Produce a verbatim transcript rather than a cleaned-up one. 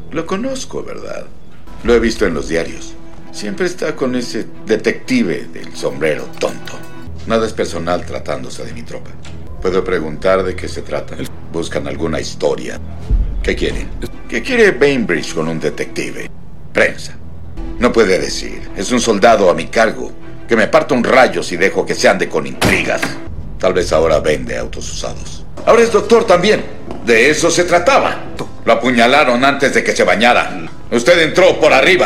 Lo conozco, ¿verdad? Lo he visto en los diarios. Siempre está con ese detective del sombrero tonto. Nada es personal tratándose de mi tropa. ¿Puedo preguntar de qué se trata? ¿Buscan alguna historia? ¿Qué quieren? ¿Qué quiere Bainbridge con un detective? Prensa. No puede decir. Es un soldado a mi cargo. Que me parta un rayo si dejo que se ande con intrigas. Tal vez ahora vende autos usados. Ahora es doctor también. De eso se trataba. Lo apuñalaron antes de que se bañara. Usted entró por arriba.